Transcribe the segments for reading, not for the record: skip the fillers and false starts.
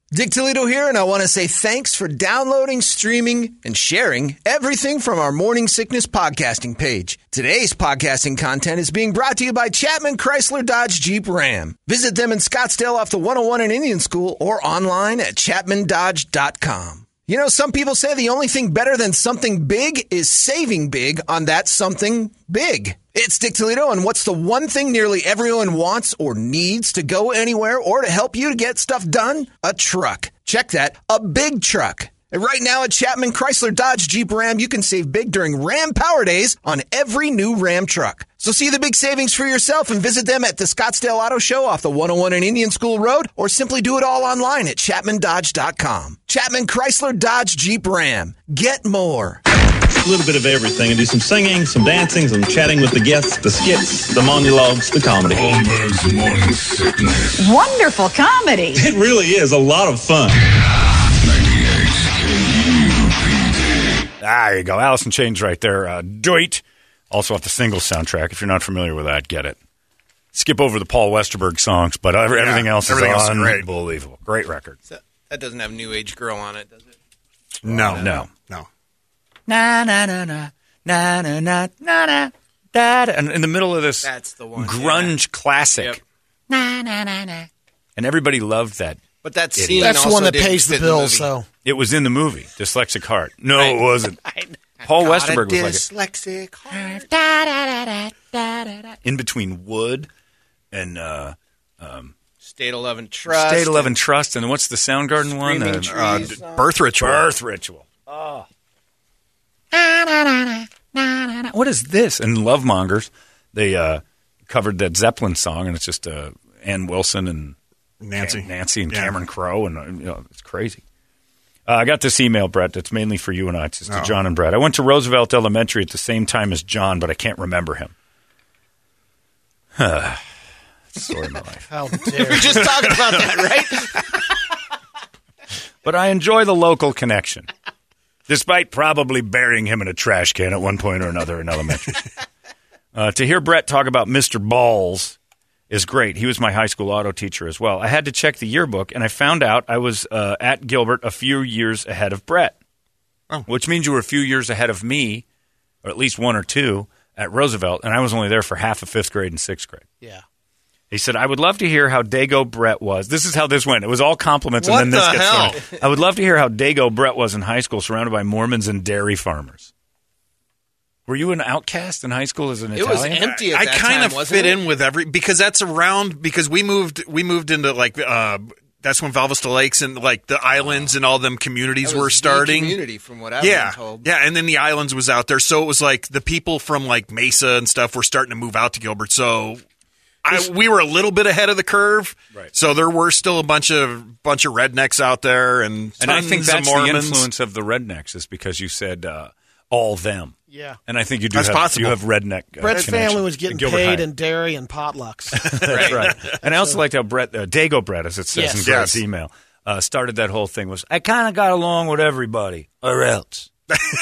Dick Toledo here, and I want to say thanks for downloading, streaming, and sharing everything from our Morning Sickness podcasting page. Today's podcasting content is being brought to you by Chapman Chrysler Dodge Jeep Ram. Visit them in Scottsdale off the 101 in Indian School or online at chapmandodge.com. You know, some people say the only thing better than something big is saving big on that something big. It's Dick Toledo, and what's the one thing nearly everyone wants or needs to go anywhere or to help you to get stuff done? A truck. Check that, a big truck. And right now at Chapman Chrysler Dodge Jeep Ram, you can save big during Ram Power Days on every new Ram truck. So see the big savings for yourself and visit them at the Scottsdale Auto Show off the 101 and Indian School Road, or simply do it all online at chapmandodge.com. Chapman Chrysler Dodge Jeep Ram. Get more. A little bit of everything, and do some singing, some dancing, some chatting with the guests, the skits, the monologues, the comedy. Holmberg's Morning Sickness. Wonderful comedy. It really is a lot of fun. 98 KUPD. There you go. Alice in Chains right there. Doit. Also off the Singles soundtrack. If you're not familiar with that, get it. Skip over the Paul Westerberg songs, but everything else is unbelievable. Great record. That doesn't have New Age Girl on it, does it? No. Na na na na na na na na na. And in the middle of this That's the one, grunge classic. Yep. Na na na na. And everybody loved that. But that scene That's the also one that didn't pays the fit bills, movie. though. It was in the movie, Dyslexic Heart. No, Right. it wasn't. Paul Westerberg was like Dyslexic heart. it. In between Wood and State of Love and Trust. State of Love and Trust. And what's the Soundgarden one? Screaming Trees. Birth Ritual. Birth Ritual. Oh. What is this? And Love Mongers, they covered that Zeppelin song, and it's just Ann Wilson and Nancy and Cameron Crowe, and it's crazy. I got this email, Brett, that's mainly for you and I. It's just to John and Brett. I went to Roosevelt Elementary at the same time as John, but I can't remember him. That's the story of my life. How We dare were just talking about that, right? But I enjoy the local connection, despite probably burying him in a trash can at one point or another in elementary. To hear Brett talk about Mr. Balls is great. He was my high school auto teacher as well. I had to check the yearbook, and I found out I was at Gilbert a few years ahead of Brett, which means you were a few years ahead of me, or at least one or two, at Roosevelt, and I was only there for half of 5th grade and 6th grade. Yeah. He said, I would love to hear how Dago Brett was. This is how this went. It was all compliments, What and then this the gets hell? started. I would love to hear how Dago Brett was in high school, surrounded by Mormons and dairy farmers. Were you an outcast in high school as an It was Italian? empty at I that kind time, of wasn't fit it? in with because that's around because we moved into like that's when Valvista Lakes and like the islands and all them communities That was were the starting. community, from what I've been told. Yeah, and then the islands was out there, so it was like the people from like Mesa and stuff were starting to move out to Gilbert. So we were a little bit ahead of the curve. Right. So there were still a bunch of rednecks out there, and I think tons that's of the Mormons. influence of the rednecks is because you said all them. Yeah. And I think you do That's have, possible. you have redneck Brett's connection family was getting in Gilbert paid High. in dairy and potlucks. That's right. And I also liked how Brett, Dago Brett, as it says Yes. in Brett's Yes. email, started that whole thing was, I kind of got along with everybody, or else.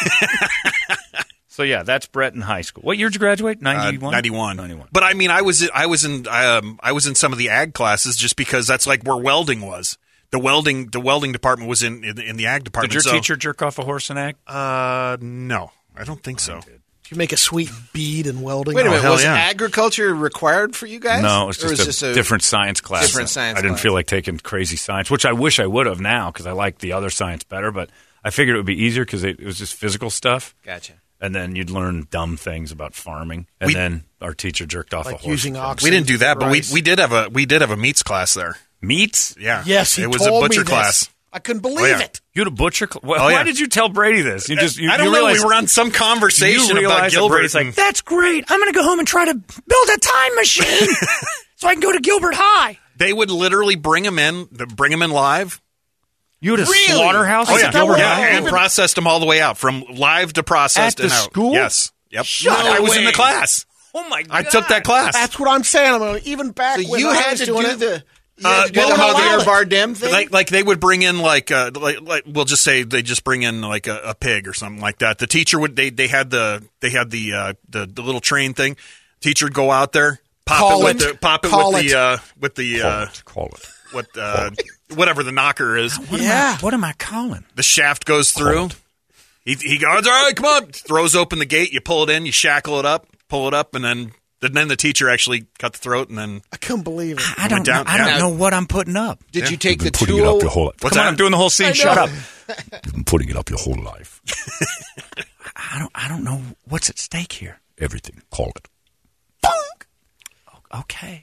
So, yeah, that's Brett in high school. What year did you graduate? 91? 91. But I mean, I was in some of the ag classes just because that's like where welding was. The welding department was in the ag department. Did your teacher jerk off a horse in ag? No, I don't think so. Did you make a sweet bead in welding? Wait a minute, hell was yeah. agriculture required for you guys? No, it Or was just a different science class. different science I didn't class. feel like taking crazy science, which I wish I would have now because I like the other science better, but I figured it would be easier because it was just physical stuff. Gotcha. And then you'd learn dumb things about farming. And then our teacher jerked off a Like horse. using oxen. We didn't do that, but rice. we did have a meats class there. Meats? Yeah. Yes, he it was told a butcher me this. class. I couldn't believe Oh, yeah. it. You had a butcher? Why Oh, yeah. did you tell Brady this? You just I don't know. realized, We were on some conversation you about realized that Gilbert. Brady's like, that's great. I'm going to go home and try to build a time machine so I can go to Gilbert High. they would literally bring them in live. You had a Really? slaughterhouse? Oh at yeah, Gilbert yeah, High? and processed them all the way out from live to processed At the and out. school? Yes. Yep. Shut I was in away. the class. Oh, my God. I took that class. That's what I'm saying. I'm gonna, even back So when you I had was to doing do it. the well, Javier no, Bardem thing? Like they would bring in like we'll just say they just bring in like a pig or something like that. The teacher would they had the little train thing. Teacher would go out there, pop Call it it. with Call it. the Call it. what whatever the knocker is. What am I calling? The shaft goes through. He goes, all right, come on. Throws open the gate. You pull it in. You shackle it up, pull it up, and then the teacher actually cut the throat, and then I couldn't believe it. I don't know what I'm putting up. Did you take the putting it up your whole life. What's Come on, that? I'm doing the whole scene. Shut up. You've been putting it up your whole life. I don't know what's at stake here. Everything. Call it. Okay.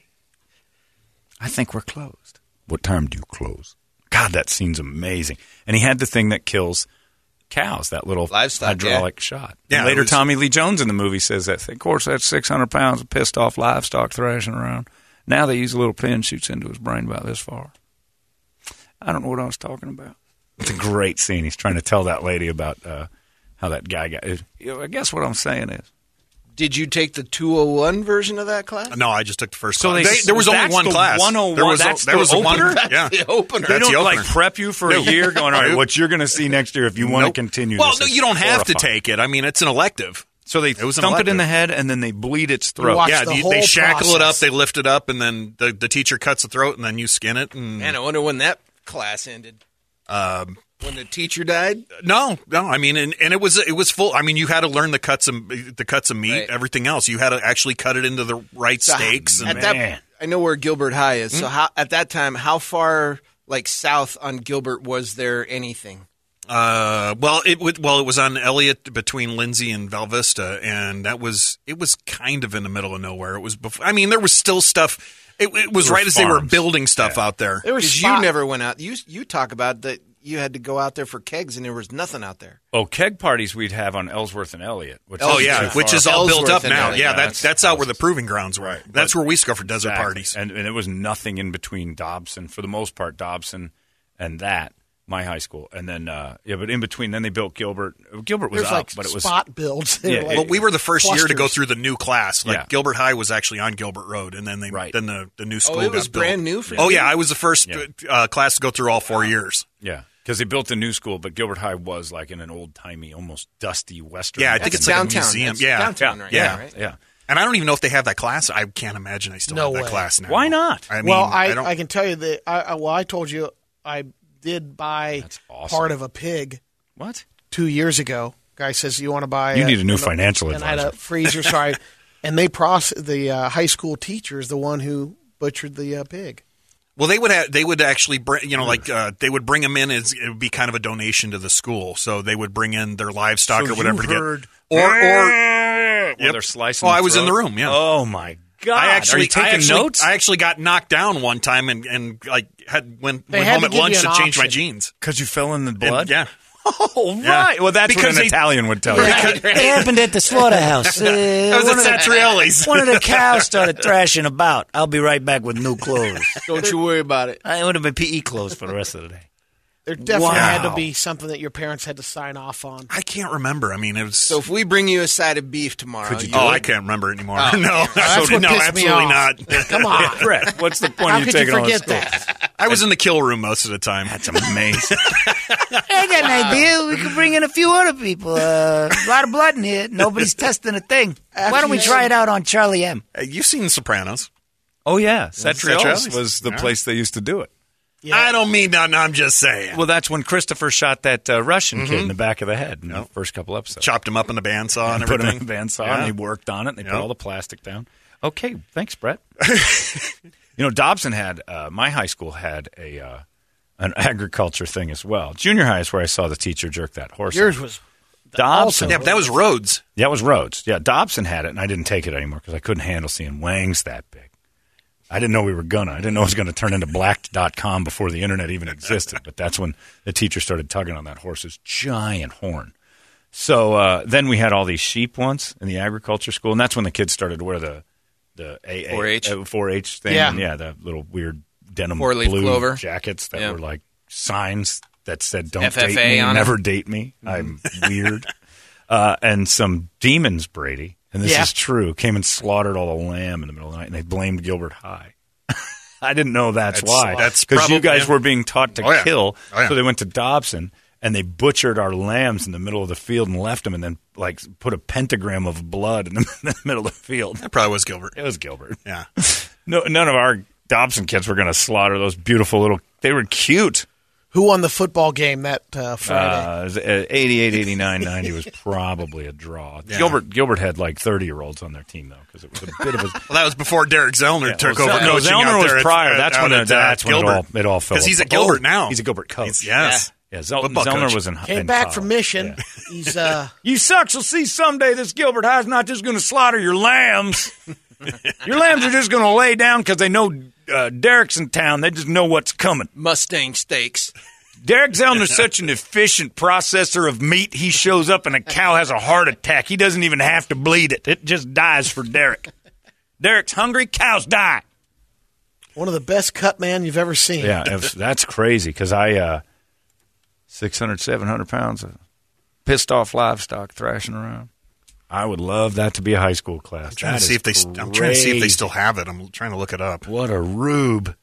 I think we're closed. What time do you close? God, that scene's amazing. And he had the thing that kills cows, that little Livestock, hydraulic shot. Yeah, And later, it was- Tommy Lee Jones in the movie says that. Of course, that's 600 pounds of pissed off livestock thrashing around. Now they use a little pin, shoots into his brain about this far. I don't know what I was talking about. It's a great scene. He's trying to tell that lady about how that guy got. I guess what I'm saying is. Did you take the 201 version of that class? No, I just took the first So class. There was only that's one the class. 101. There was That's there the was a one. opener? Yeah, The opener. They That's don't the like opener. prep you for a year going, all right, what you're going to see next year if you want to continue Well, this. no, is you don't have to horrifying. take it. I mean, it's an elective. So they was an thump it in elective. the head and then they bleed its throat. watch Yeah, the they whole shackle it up, process. they lift it up, and then the teacher cuts the throat, and then you skin it. And Man, I wonder when that class ended. When the teacher died? no, I mean, and it was full. I mean, you had to learn the cuts of meat, Right. everything else. You had to actually cut it into the right steaks. At And, that, I know where Gilbert High is. So at that time, how far south on Gilbert was there anything? it was on Elliott between Lindsay and Val Vista, and it was kind of in the middle of nowhere. It was before. I mean, there was still stuff. It was right as they were farms. building stuff out there. There was Because you never went out. You talk about that you had to go out there for kegs, and there was nothing out there. Oh, keg parties we'd have on Ellsworth and Elliott. Which Oh is yeah, too which far. is all built Ellsworth up and now. Elliott. Yeah, Yeah, that's out where the proving grounds were. That's where we used to go for desert Exactly. parties. And there was nothing in between Dobson, for the most part, Dobson and that, my high school. And then, but in between, then they built Gilbert. Gilbert was There's up, like but it was spot builds. They Yeah, were like Well, we were the first year to go clusters. through the new class. Like Yeah. Gilbert High was actually on Gilbert Road, and then Right. then the new school. it was got built. brand new for Oh you? yeah, I was the first class to go through all 4 years. Yeah, because they built a new school, but Gilbert High was like in an old-timey, almost dusty western. Yeah, I think That's it's like a downtown. museum. That's Yeah, downtown right now, right? yeah. And I don't even know if they have that class. I can't imagine I still No have that way. class now. Why not? I mean, Well, don't. I can tell you that. I told you I did buy That's awesome. part of a pig What? 2 years ago. Guy says, "You want to buy?" You need a new financial and I had advisor. a freezer, so and the high school teacher is the one who butchered the pig. Well, they would actually bring, they would bring them in as it would be kind of a donation to the school. So they would bring in their livestock So or whatever you to heard- get or Well, they're slicing. Oh, the I was in throat? the room. Yeah. Oh my God! I actually Are you taking notes? I actually got knocked down one time and like went They had home to at give lunch you to an change my option. jeans. Because you fell in the And, blood. yeah. Oh Yeah. right. Well, that's Because what an they- Italian would tell you. It happened at the slaughterhouse. That was at Satrielli's. One of the cows started thrashing about. I'll be right back with new clothes. Don't you worry about it. I would have been PE clothes for the rest of the day. There definitely had to Wow. be something that your parents had to sign off on. I can't remember. I mean, it was. So if we bring you a side of beef tomorrow, Could you oh, I can't remember it anymore. No, That's what no, pissed me absolutely off. not. Come on, Brett, what's the point how of you could you taking all this forget stuff? that? I was in the kill room most of the time. That's amazing. I got an idea. We could bring in a few other people. A lot of blood in here. Nobody's testing a thing. Why don't we try it out on Charlie M? You've seen The Sopranos. Oh yeah, Satrielli's Satrielli's. was the Yeah. place they used to do it. I don't mean nothing. I'm just saying. Well, that's when Christopher shot that Russian kid in the back of the head in the first couple episodes. Chopped him up in the bandsaw and Put him everything. in the bandsaw, Yeah. and they worked on it, and they put Yeah. all the plastic down. Okay, thanks, Brett. Dobson had, my high school had an agriculture thing as well. Junior high is where I saw the teacher jerk that horse. Yours off. was Dobson. Yeah, but that was Rhodes. Yeah, it was Rhodes. Yeah, Dobson had it, and I didn't take it anymore because I couldn't handle seeing wangs that big. I didn't know we were gonna. I didn't know it was going to turn into black.com before the internet even existed. But that's when the teacher started tugging on that horse's giant horn. So then we had all these sheep once in the agriculture school, and that's when the kids started to wear the AA 4-H. 4-H thing. Yeah. And the little weird denim Four-leaf blue clover. jackets that Yeah. were like signs that said "Don't FFA date me, on it. never date me. I'm weird." And some demons, Brady, and this Yeah. is true, came and slaughtered all the lamb in the middle of the night, and they blamed Gilbert High. I didn't know that's why. that's because you probably- guys were being taught to Oh, yeah. kill, Oh, yeah. so they went to Dobson and they butchered our lambs in the middle of the field and left them, and then like put a pentagram of blood in the middle of the field. That probably was Gilbert. It was Gilbert. Yeah. No, none of our Dobson kids were going to slaughter those beautiful little. They were cute. Who won the football game that Friday? 88, 89, 90 was probably a draw. Yeah. Gilbert had like 30-year-olds on their team, though, because it was a bit of a... Well, that was before Derek Zellner took over No, coaching Zellner out was there prior. That's when it all fell. Because he's at Gilbert now. He's a Gilbert coach. Yes. Yeah, Football Zellner coach. was in Came back college. from mission. Yeah. He's You sucks will see someday this Gilbert High's not just going to slaughter your lambs. Your lambs are just going to lay down because they know Derek's in town. They just know what's coming. Mustang steaks. Derek Zellner's such an efficient processor of meat. He shows up and a cow has a heart attack. He doesn't even have to bleed it. It just dies for Derek. Derek's hungry, cows die. one of the best cut man you've ever seen. Yeah, that's crazy because I 600, 700 pounds of pissed off livestock thrashing around. I would love that to be a high school class. I'm trying to see if they still have it. I'm trying to look it up. What a rube.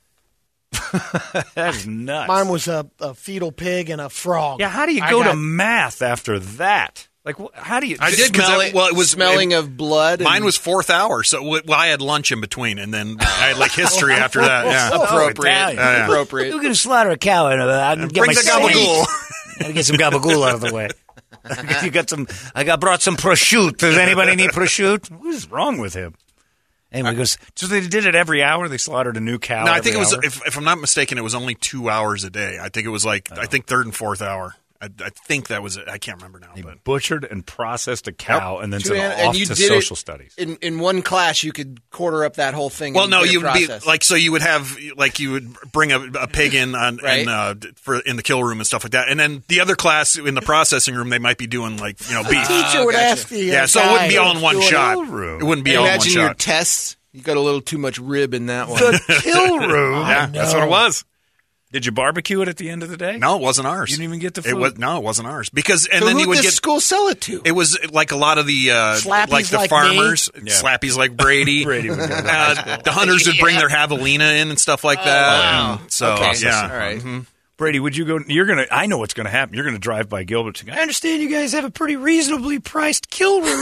That's nuts. Mine was a fetal pig and a frog. Yeah, how do you go to math after that? Like, how do you? I did because it was smelling of blood. Mine was fourth hour, so I had lunch in between, and then I had like history after that. Yeah, appropriate. Appropriate. You're going to slaughter a cow. I can get bring my the gabagool. I gotta get some gabagool out of the way. You got some? I brought some prosciutto. Does anybody need prosciutto? What is wrong with him? Anyway, goes. So they did it every hour. They slaughtered a new cow. No, I think it was. every hour? If I'm not mistaken, it was only 2 hours a day. I think it was like I think third and fourth hour. I think that was it. I can't remember now. They But butchered and processed a cow and then sent it and off you to did social it studies. In one class, you could quarter up that whole thing. well, and no, get it you'd be processed. like so you would have like you would bring a pig in on Right. in the kill room and stuff like that, and then the other class in the processing room they might be doing like beef. Teacher would ask the Yeah, so it wouldn't be all in one shot. room. It wouldn't be all in one Imagine your shot. tests. You got a little too much rib in that one. The kill room. Yeah, that's what it was. Did you barbecue it at the end of the day? No, it wasn't ours. You didn't even get the It food? was no, it wasn't ours because and So then who you would did get. school sell it to? It was like a lot of the Slappies like the like farmers, me? Yeah. slappies like Brady. Brady would go to high school. The hunters would bring their javelina in and stuff like that. wow. And so Okay. yeah, All right. Mhm. Brady, would you go? I know what's going to happen. You're going to drive by Gilbert. And go, I understand you guys have a pretty reasonably priced kill room.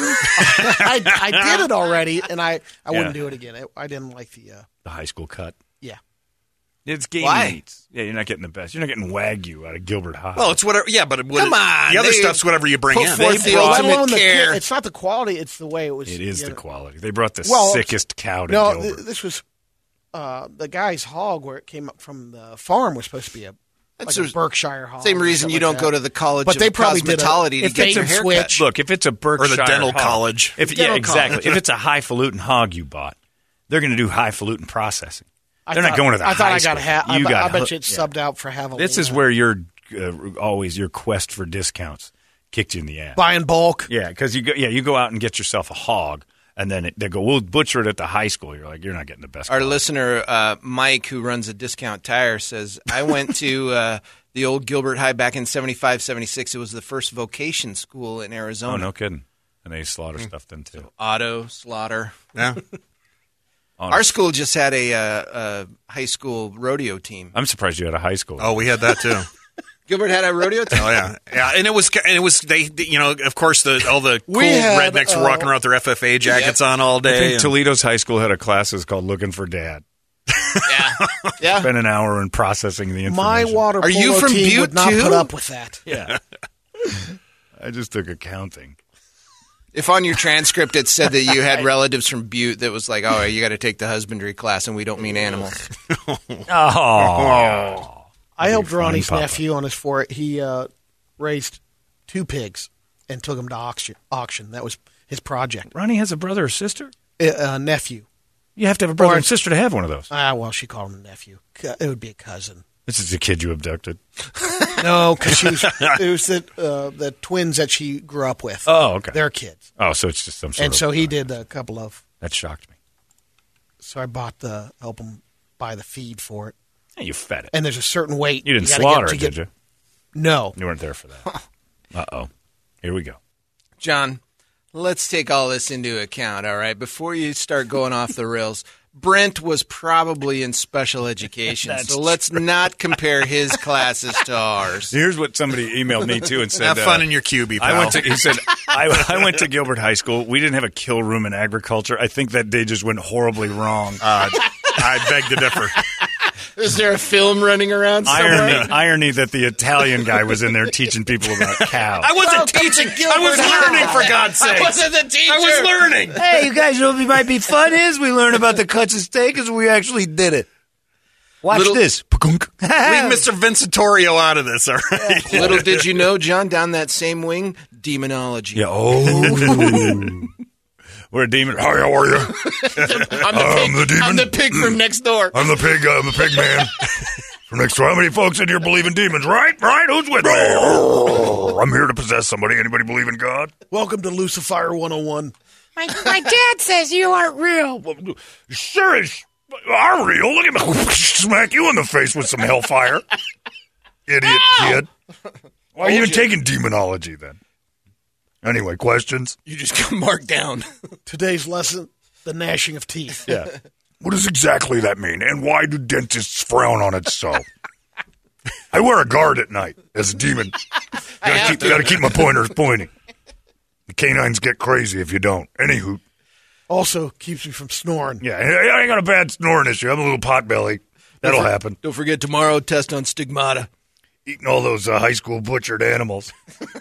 I did it already, and I wouldn't Yeah. do it again. I didn't like the The high school cut. yeah. It's game Why? meats. Yeah, you're not getting the best. You're not getting Wagyu out of Gilbert High. Well, it's whatever. Yeah, but Come on, the other they stuff's whatever you bring put in. forth the Let ultimate alone the care. It's not the quality; it's the way it was. it is you the know. quality. They brought the Well, sickest cow to No, Gilbert. this was the guy's hog where it came up from the farm was supposed to be a Berkshire hog. Same or reason something you like don't go that. to the college But of they probably did cosmetology to if get they your can haircut. switch. Look, if it's a Berkshire dental hog- college. yeah, Dental exactly. college. If it's a highfalutin hog you bought, they're going to do highfalutin processing. I They're not thought- going to the I thought high I got school. ha- You I, got I bet hooked. you it's Yeah. subbed out for javelina. This is where your always your quest for discounts kicked you in the ass. buy in bulk. Yeah, because you go out and get yourself a hog, and then they go, we'll butcher it at the high school. You're like, you're not getting the best. Our quality. listener, Mike, who runs a discount tire, says, I went to the old Gilbert High back in 75, 76. It was the first vocation school in Arizona. Oh, no kidding. And they slaughter stuff then too. Auto, slaughter. Yeah. Our school just had a high school rodeo team. I'm surprised you had a high school. Oh, we had that too. Gilbert had a rodeo team? Oh yeah, yeah, and it was they of course all the cool had, rednecks were walking around with their FFA jackets on all I day. think and- Toledo's high school had a classes called Looking for Dad. Yeah. Spent an hour in processing the information. My water Are you polo from team Butte, would not too? put up with that. Yeah. I just took accounting. If on your transcript it said that you had relatives from Butte that was like, oh, you got to take the husbandry class and we don't mean animals. Oh. I helped fun, Ronnie's Papa. nephew on his he raised 2 pigs and took them to auction. That was his project. Ronnie has a brother or sister? Nephew. You have to have a brother and sister to have one of those. Well, she called him a nephew. It would be a cousin. This is the kid you abducted. No, because it was the twins that she grew up with. Oh, okay. Their kids. Oh, so it's just some sort And of... so he did a couple of. That shocked me. So I help him buy the feed for it. Hey, you fed it. And there's a certain weight. You didn't gotta slaughter get it, to did you? No. You weren't there for that. Uh-oh. Here we go. John, let's take all this into account, all right? Before you start going off the rails, Brent was probably in special education, so let's not compare his classes to ours. Here's what somebody emailed me, too, and said... Have fun in your QB, pal. He said, I went to Gilbert High School. We didn't have a kill room in agriculture. I think that day just went horribly wrong. I beg to differ. Is there a film running around somewhere? Irony that the Italian guy was in there teaching people about cows. I wasn't teaching. I was learning, for God's sake. I wasn't the teacher. I was learning. Hey, you guys know what might be fun is we learn about the cuts of steak as we actually did it. Watch this. Leave Mr. Vincitorio out of this, all right? Little did you know, John, down that same wing, demonology. Yeah. Oh. We're a demon. Hi, how are you? I'm the demon. I'm the pig from next door. I'm the pig man. From next door. How many folks in here believe in demons? Right? Who's with me? I'm here to possess somebody. Anybody believe in God? Welcome to Lucifer 101. My dad says you aren't real. Sure is. I'm real. Look at me. Smack you in the face with some hellfire. Idiot kid. Why are you even taking demonology then? Anyway, questions? You just got marked down. Today's lesson, the gnashing of teeth. Yeah. What does exactly that mean? And why do dentists frown on it so? I wear a guard at night as a demon. Gotta keep my pointers pointing. The canines get crazy if you don't. Anywho. Also keeps me from snoring. Yeah, I ain't got a bad snoring issue. I'm a little potbelly. That'll happen. Don't forget tomorrow, test on stigmata. Eating all those high school butchered animals.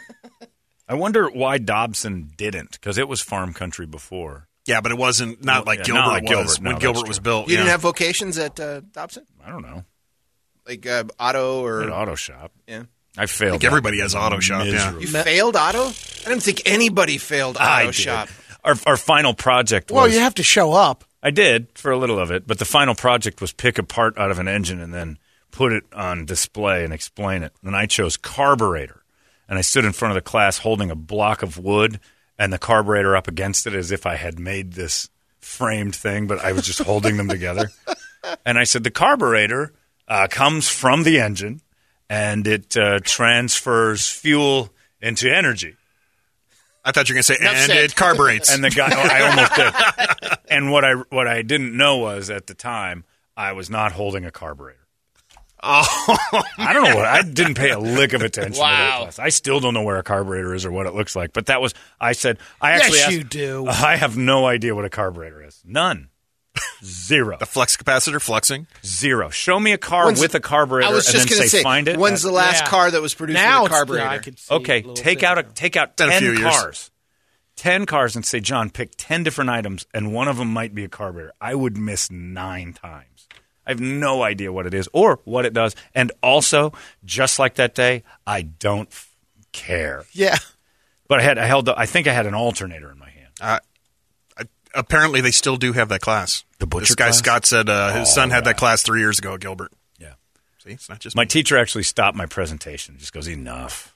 I wonder why Dobson didn't, because it was farm country before. Yeah, but it wasn't not like Gilbert not like was Gilbert. No, when Gilbert that's was true. built. You didn't have vocations at Dobson? I don't know. Like auto or... An auto shop. Yeah. I failed. I think everybody has auto shop, yeah. miserably. You failed auto? I didn't think anybody failed I auto did. shop. Our final project was... Well, you have to show up. I did for a little of it, but the final project was pick a part out of an engine and then put it on display and explain it. And I chose carburetor. And I stood in front of the class holding a block of wood and the carburetor up against it as if I had made this framed thing, but I was just holding them together. And I said, the carburetor comes from the engine and it transfers fuel into energy. I thought you were going to say, and said. it carburetes. And the guy, I almost did. And what I didn't know was at the time I was not holding a carburetor. Oh, I don't know what. I didn't pay a lick of attention to that Wow. class. I still don't know where a carburetor is or what it looks like. But that was, I said, I actually Yes, asked, you do. I have no idea what a carburetor is. None. Zero. the flux capacitor fluxing. Zero. Show me a car When's- with a carburetor I was and just then going to say, find it. when's the last Yeah. car that was produced Now with a it's, carburetor? I could see Okay, a little take bit out Been a 10 few years. cars. 10 cars and say, John, pick 10 different items, and one of them might be a carburetor. I would miss 9 times. I have no idea what it is or what it does. And also, just like that day, I don't care. Yeah. But I think I had an alternator in my hand. Apparently, they still do have that class. The butcher This guy class? Scott said his son had that class 3 years ago at Gilbert. Yeah. See, it's not just My me. teacher actually stopped my presentation. Just goes, enough.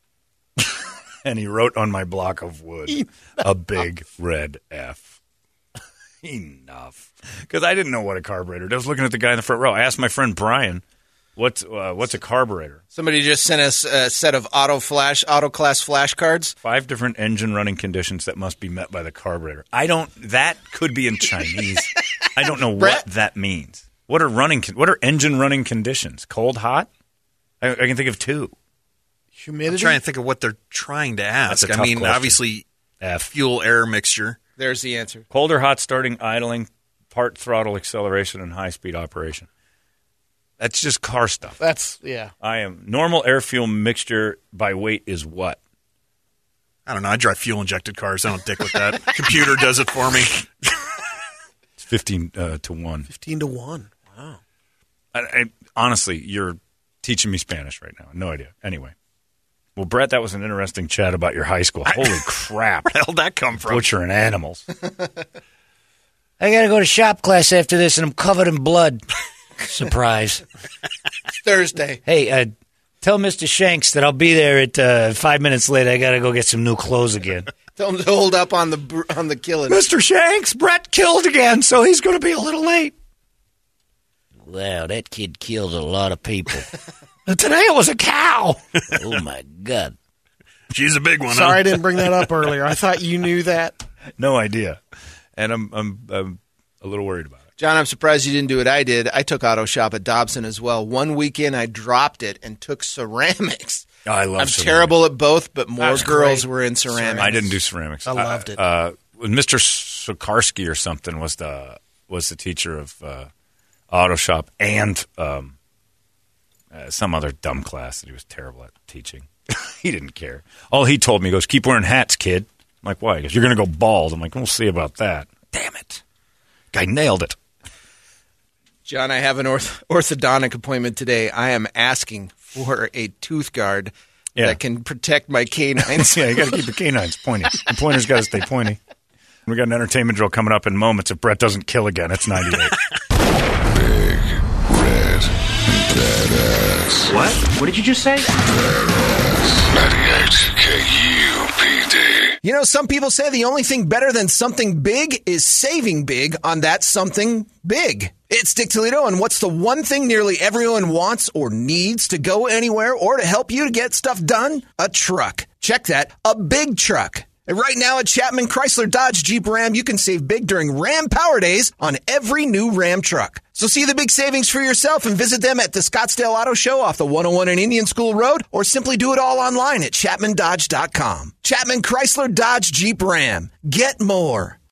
And he wrote on my block of wood a big red F. Enough. Because I didn't know what a carburetor. I was looking at the guy in the front row. I asked my friend Brian, what's a carburetor? Somebody just sent us a set of auto class flashcards. 5 different engine running conditions that must be met by the carburetor. That could be in Chinese. I don't know what that means. What are engine running conditions? Cold, hot? I can think of 2. I'm Humidity. trying to think of what they're trying to ask. That's a I tough mean, question. obviously, F. fuel air mixture. There's the answer. Cold or hot starting, idling, part throttle acceleration, and high-speed operation. That's just car stuff. That's, yeah. Normal air fuel mixture by weight is what? I don't know. I drive fuel injected cars. I don't dick with that. Computer does it for me. It's 15 to 1. 15 to 1. Wow. Honestly, you're teaching me Spanish right now. No idea. Anyway. Well, Brett, that was an interesting chat about your high school. Holy crap. Where the hell did that come from? Butchering animals. I got to go to shop class after this, and I'm covered in blood. Surprise. It's Thursday. Hey, tell Mr. Shanks that I'll be there at 5 minutes later. I got to go get some new clothes again. Tell them to hold up on the killing. Mr. Shanks, Brett killed again, so he's going to be a little late. Wow, that kid killed a lot of people. Today it was a cow. Oh, my God. She's a big one, Sorry I huh? didn't bring that up earlier. I thought you knew that. No idea. And I'm a little worried about it. John, I'm surprised you didn't do what I did. I took auto shop at Dobson as well. One weekend I dropped it and took ceramics. Oh, I love I'm ceramics. terrible at both, but more was girls great. were in ceramics. I didn't do ceramics. I loved it. Mr. Sokarski or something was the teacher of auto shop and some other dumb class that he was terrible at teaching. He didn't care. All he told me, he goes, keep wearing hats, kid. I'm like, why? He goes, you're going to go bald. I'm like, we'll see about that. Damn it. Guy nailed it. John, I have an orthodontic appointment today. I am asking for a tooth guard that can protect my canines. Yeah, you got to keep the canines pointy. The pointer's got to stay pointy. We got an entertainment drill coming up in moments. If Brett doesn't kill again, it's 98. Big Red Badass. What? What did you just say? Badass. 98 KUPD. You know, some people say the only thing better than something big is saving big on that something big. It's Dick Toledo, and what's the one thing nearly everyone wants or needs to go anywhere or to help you to get stuff done? A truck. Check that, a big truck. And right now at Chapman Chrysler Dodge Jeep Ram, you can save big during Ram Power Days on every new Ram truck. So see the big savings for yourself and visit them at the Scottsdale Auto Show off the 101 and Indian School Road, or simply do it all online at ChapmanDodge.com. Chapman Chrysler Dodge Jeep Ram. Get more.